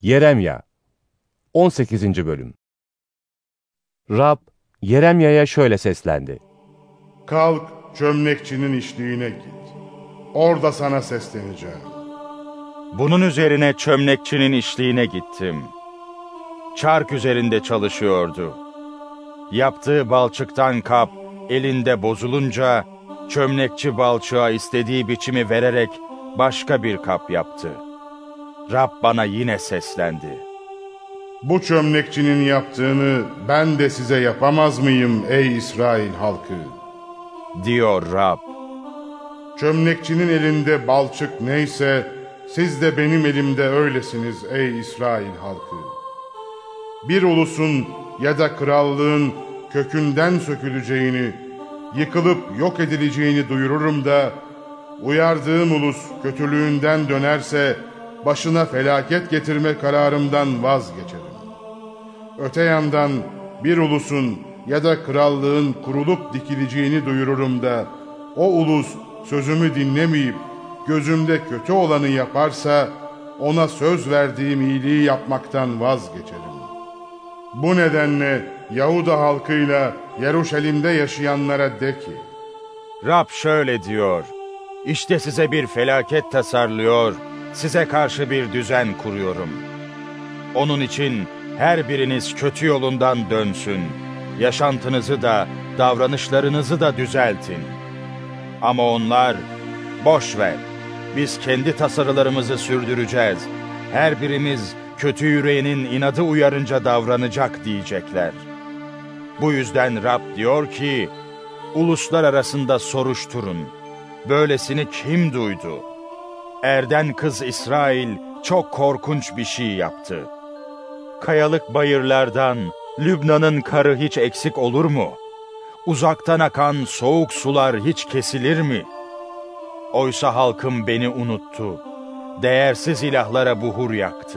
Yeremya 18. Bölüm. Rab, Yeremya'ya şöyle seslendi. Kalk, çömlekçinin işliğine git. Orada sana sesleneceğim. Bunun üzerine çömlekçinin işliğine gittim. Çark üzerinde çalışıyordu. Yaptığı balçıktan kap elinde bozulunca, çömlekçi balçığa istediği biçimi vererek başka bir kap yaptı. Rab bana yine seslendi. Bu çömlekçinin yaptığını ben de size yapamaz mıyım ey İsrail halkı? Diyor Rab. Çömlekçinin elinde balçık neyse, siz de benim elimde öylesiniz ey İsrail halkı. Bir ulusun ya da krallığın kökünden söküleceğini, yıkılıp yok edileceğini duyururum da, uyardığım ulus kötülüğünden dönerse, başına felaket getirme kararımdan vazgeçerim. Öte yandan bir ulusun ya da krallığın kurulup dikileceğini duyururum da, o ulus sözümü dinlemeyip gözümde kötü olanı yaparsa, ona söz verdiğim iyiliği yapmaktan vazgeçerim. Bu nedenle Yahuda halkıyla Yeruşalim'de yaşayanlara de ki, Rab şöyle diyor, İşte size bir felaket tasarlıyor, size karşı bir düzen kuruyorum. Onun için her biriniz kötü yolundan dönsün, yaşantınızı da, davranışlarınızı da düzeltin. Ama onlar, boş ver, biz kendi tasarılarımızı sürdüreceğiz, her birimiz kötü yüreğinin inadı uyarınca davranacak diyecekler. Bu yüzden Rab diyor ki, uluslar arasında soruşturun, böylesini kim duydu? Erden kız İsrail çok korkunç bir şey yaptı. Kayalık bayırlardan Lübnan'ın karı hiç eksik olur mu? Uzaktan akan soğuk sular hiç kesilir mi? Oysa halkım beni unuttu, değersiz ilahlara buhur yaktı.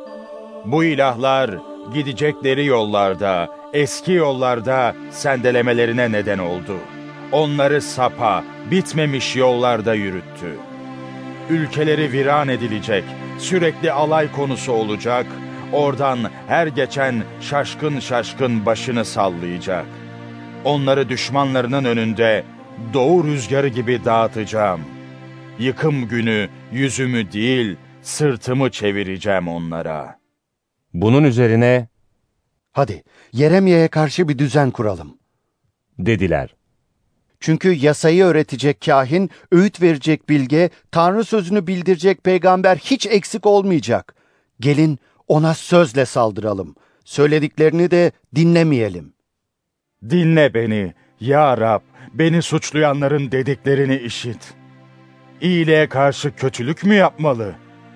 Bu ilahlar gidecekleri yollarda, eski yollarda sendelemelerine neden oldu. Onları sapa, bitmemiş yollarda yürüttü. Ülkeleri viran edilecek, sürekli alay konusu olacak, oradan her geçen şaşkın şaşkın başını sallayacak. Onları düşmanlarının önünde doğu rüzgarı gibi dağıtacağım. Yıkım günü yüzümü değil, sırtımı çevireceğim onlara. Bunun üzerine, hadi Yeremya'ya karşı bir düzen kuralım dediler. Çünkü yasayı öğretecek kâhin, öğüt verecek bilge, Tanrı sözünü bildirecek peygamber hiç eksik olmayacak. Gelin ona sözle saldıralım. Söylediklerini de dinlemeyelim. Dinle beni, ya Rab, beni suçlayanların dediklerini işit. İyiliğe karşı kötülük mü yapmalı?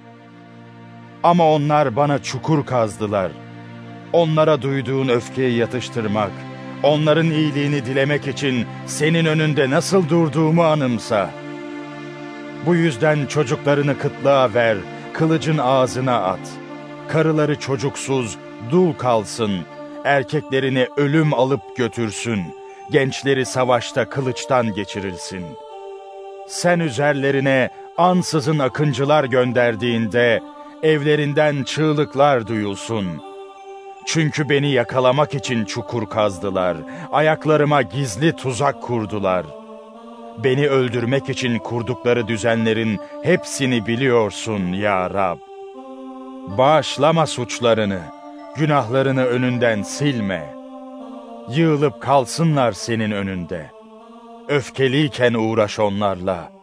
Ama onlar bana çukur kazdılar. Onlara duyduğun öfkeyi yatıştırmak, onların iyiliğini dilemek için senin önünde nasıl durduğumu anımsa. Bu yüzden çocuklarını kıtlığa ver, kılıcın ağzına at. Karıları çocuksuz, dul kalsın, erkeklerini ölüm alıp götürsün, gençleri savaşta kılıçtan geçirilsin. Sen üzerlerine ansızın akıncılar gönderdiğinde, evlerinden çığlıklar duyulsun. Çünkü beni yakalamak için çukur kazdılar, ayaklarıma gizli tuzak kurdular. Beni öldürmek için kurdukları düzenlerin hepsini biliyorsun ya Rab. Bağışlama suçlarını, günahlarını önünden silme. Yığılıp kalsınlar senin önünde. Öfkeliyken uğraş onlarla.